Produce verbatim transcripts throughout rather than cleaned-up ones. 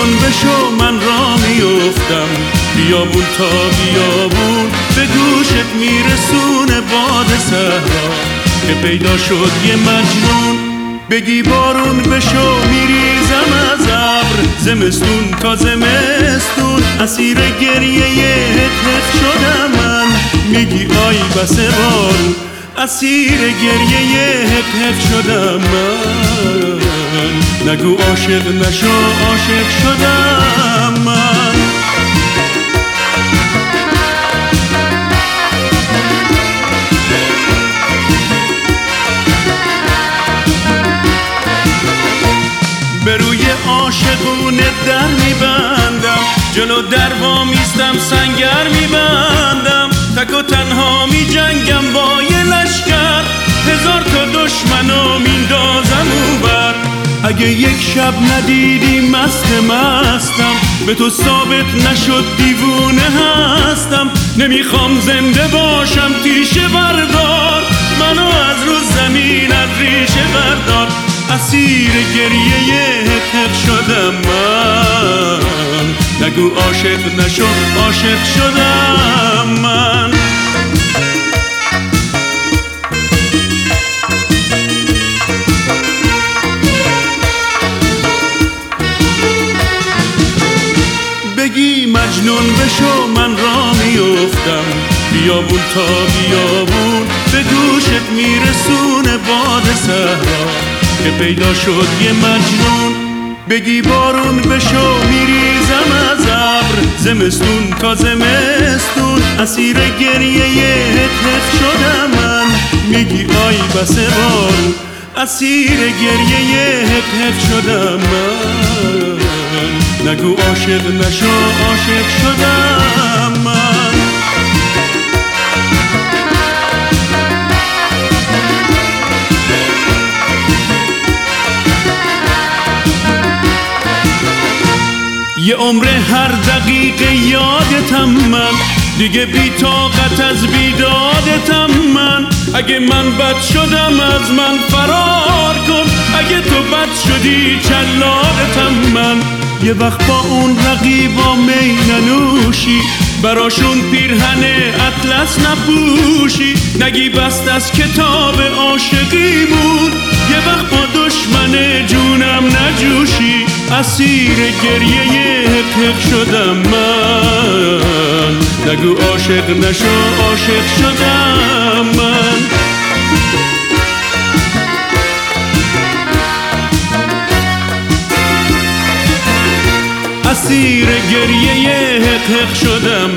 مجنون بشو من را میافتم، بیابون تا بیابون به گوشت میرسونه باد صحرا که پیدا شد یه مجنون. بگی بارون بشو میریزم از ابر، زمستون تا زمستون اسیر گریه هت شدم من. میگی آی بس بارون اسیر گریه هت شدم من. نگو عاشق نشو عاشق شدم من. به روی عاشقونه در میبندم، جلو در وا میستم سنگر میبندم. تک و تنها میجنگم با یه لشکر، هزار تا دشمنو میندازم اونور. اگه یک شب ندیدی مست مستم، به تو ثابت نشد دیوونه هستم. نمیخوام زنده باشم تیشه بردار، منو از رو زمین از ریشه بردار. اسیر گریه هت شدم من. نگو عاشق نشو عاشق شدم من. بگی مجنون بشو من را میافتم، بیابون تا بیابون به گوشت میرسونه باد صحرا که پیدا شد یه مجنون. بگی بارون بشو میریزم از ابر، زمستون تا زمستون اسیر گریه هت شدم من. میگی آی بس بارون اسیر گریه هت شدم من. نگو عاشق نشو عاشق شدم من. یه عمر هر دقیقه یادتم من، دیگه بی طاقت از بیدادتم من. اگه من بد شدم از من فرار کن، اگه تو بد شدی چلادتم من. یه وقت با اون رقیبا می ننوشی، براشون پیرهن اطلس نپوشی. نگی بست از کتاب عاشقیمون، یه وقت با دشمن جونم نجوشی. اسیر گریه هت شدم من. نگو عاشق نشو عاشق شدم من. اسیر گریه هت شدم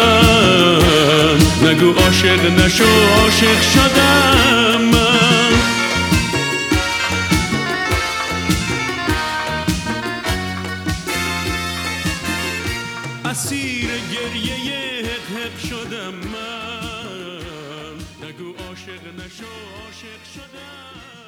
من. نگو عاشق نشو عاشق شدم من. اسیر گریه هت شدم من. نگو عاشق نشو عاشق شدم.